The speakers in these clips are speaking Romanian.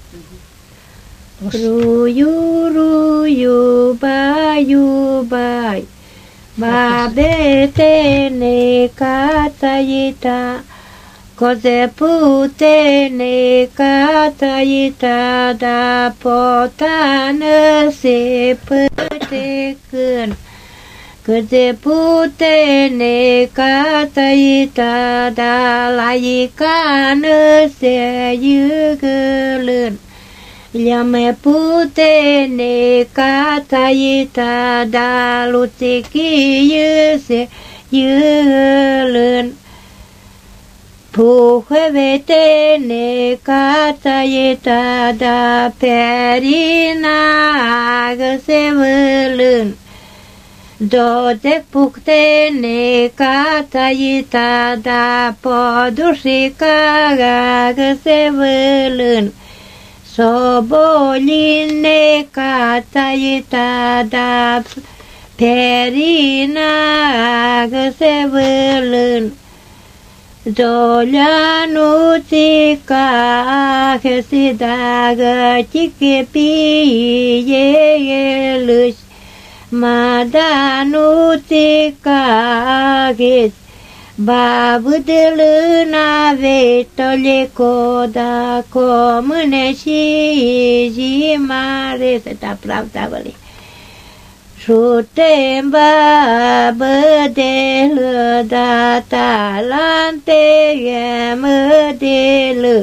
Ruyu bai Babetene katayita Kozeputene katayita Da potană se pătecân Kozeputene katayita Da laicană se iugălân Liame putene katayita Da luțechi se iulân Puhvetene katayita Da perina se vălân Dodec puctene katayita Da podușica se vălân Soboline katayita Da perina se vălân Doleanuțica se dagă Chichepielâși Madanuțica Babădălâna vetole coda comâne și mare să te aplaudavăle. Șutem babădelă da talante mădelă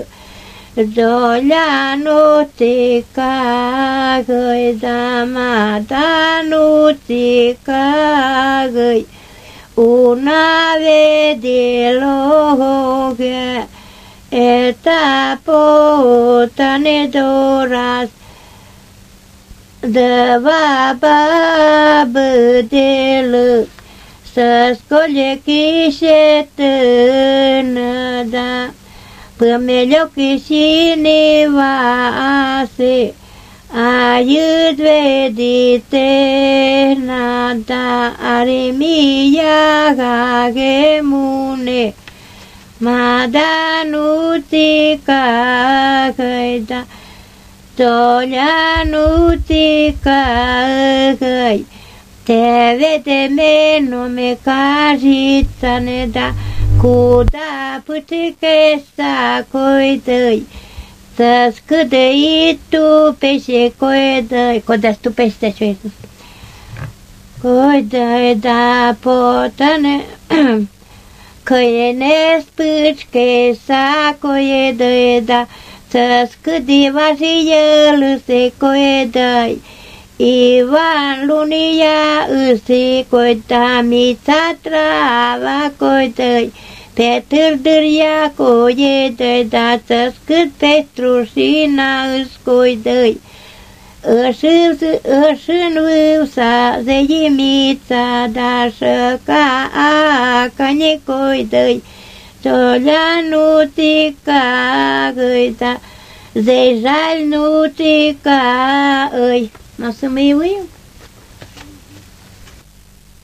Doleanuțica găi da madanuțica găi Una vede loghe eta potane doras de babădelă să scole chișetână da pămeliochi și nevase Ayud vedite nada aremia gagemune Madanutika gaida Doleanutika gai Te vede menome caritane da Cuda putiche sta coidăi Să-ți câdăi tu pește coidăi, codați tu pește coidăi. Coidăi da potane, coiene spâci că sa coidăi da, să-ți câdiva și el se coidăi. Ivan lunia îsi coida mița trava coidăi. Pe târdâria coidăi, da să-ți cât pe strușina îți coidăi. Își-n vâsa zeimița, da și ca ne coidăi. Doleanuțica găi, da, zejal nuțica îi. N-o să mă iuim?